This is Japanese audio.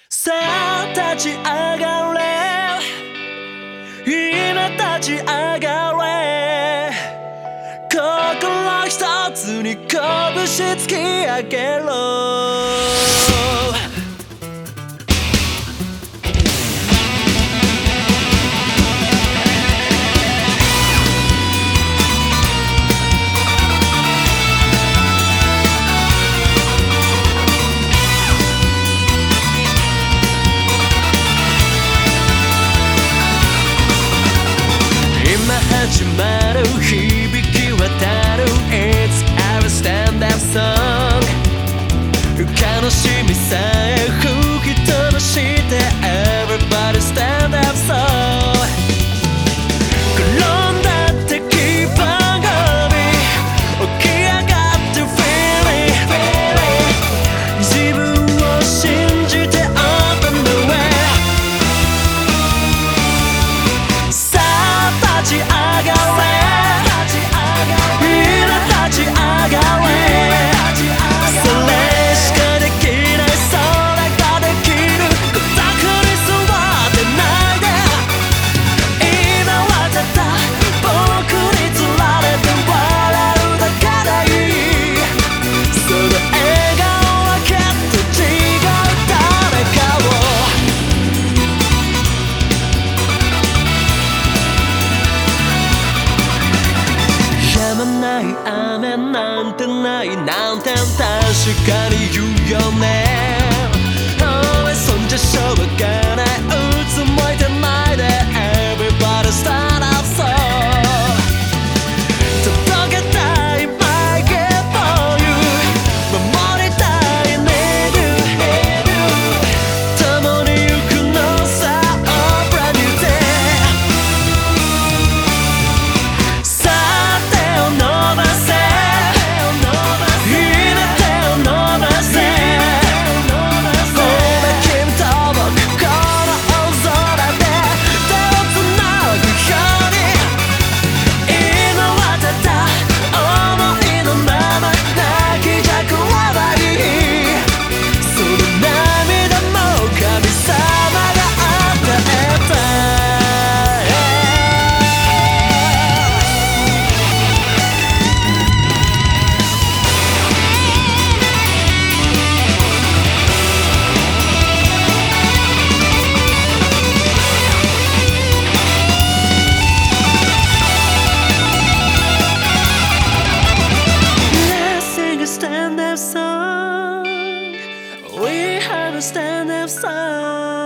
さあ立ち上がれ、今立ち上がれ、心一つに拳突き上げろ。始まる響き渡る It's our stand-up song。 悲しみさえ吹き飛ばして Everybody stand up song。 転んだって気分が起き上がって Feeling 自分を信じて Open the way。 さあ立ち上がれ、雨なんてないなんて確かに言うよね。そんじゃしょうがない、うつむいてないで Everybody stand up song。 届けたい I get for you。 守りたい Need you。 共に行くのさ Oh brand new day。 さあ手を伸ばせ、stand-up song. We have a stand-up song.